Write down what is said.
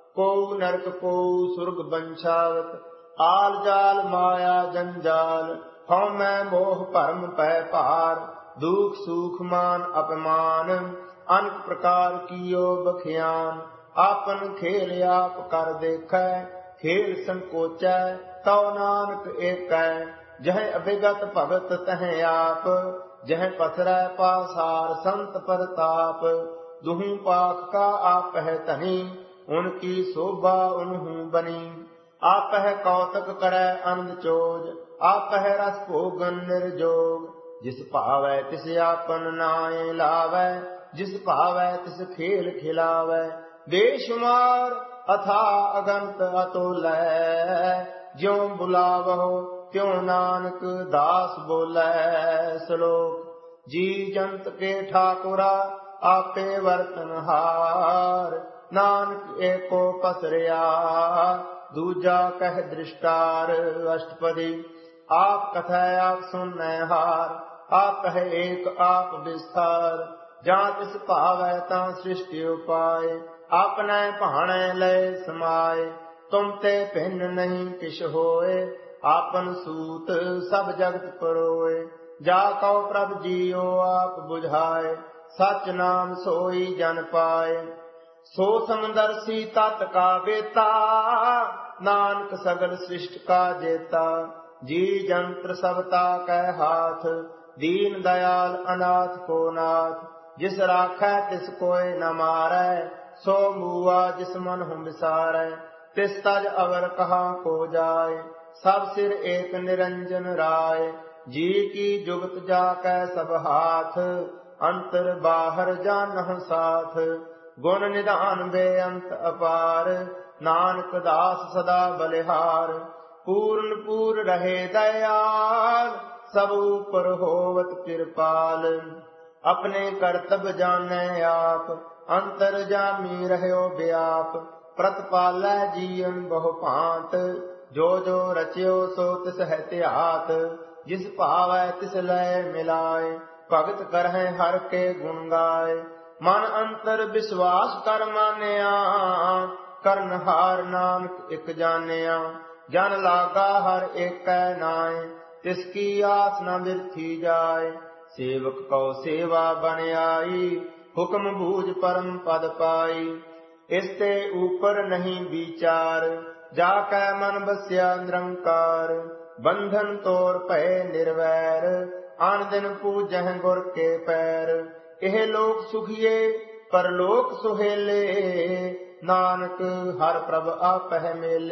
को नरक को सुर्ग बंशावत। आल जाल माया जंजाल हौ मैं मोह भरम पै पार। दुख सुख मान अपमान अनेक प्रकार कियो बखियान। आपन खेल आप कर देखै खेल संकोचै तौ नानक एकै। जह अभिगत भगत तह आप जह पथरै पासार संत परताप। दुहु पाख का आप है धनी उनकी शोभा उन्हु बनी। आप है कौतक करै आनंद चोज आप है रस भोगन निर्जोग। जिस भावै तिस आपन नाय लावै जिस भावै तिस खेल खिलावै। बेशुमार अथा अगंत अतुलै ज्यों बुलावहो त्यों नानक दास बोलै। श्लोक जी जंत के ठाकुरा आपे वर्तनहार। नानक एको पसरिया दूजा कह दृष्टार। अष्टपदी आप कथै आप सुनै हार आप है एक आप विस्तार। जां तिस भावै तां सृष्टि उपाय आपनै भाणै लय समाय। तुम ते भिन्न नहीं किछ होए आपन सूत सब जगत परोए। जा कौ प्रभ जियो आप बुझाए सच नाम सोई जन पाए। सो समदर्शी तत् का बेता नानक सगल सृष्टि का जेता। जी जंत्र सबता कै हाथ दीन दयाल अनाथ को नाथ। जिस राखै तिस कोय न मारै सो मुआ जिस मन हूँ विसारै। तिस तज अवर कहाँ को जाय सब सिर एक निरंजन राय। जी की जुगत जाकै सब हाथ अंतर बाहर जानहु साथ। गुण निधान बेअंत अपार नानक दास सदा बलिहार। पूर्ण पूर रहे दयाल सब ऊपर होवत कृपाल। अपने कर्तव्य जानै आप अंतर जामी रह्यो व्याप। प्रतिपालै जीवन बहु भांत जो जो रच्यो सो तिस है त्यात। जिस भावै तिस लय मिलाय भगत करहै हर के गुण गाय। मन अंतर विश्वास कर मानिया करनहार नानक एक जानिया। जन लागा हर एक नाय तिसकी आस न बिरथी जाय। सेवक कौ सेवा बन आई हुक्म बूझ परम पद पाई। इसते ऊपर नहीं विचार जाकै मन बस्या निरंकार। बंधन तोड़ पै निर्वैर आन दिन पूजह गुर के पैर। एह लोक सुखिए परलोक सुहेले नानक हर प्रभ आपह मेले।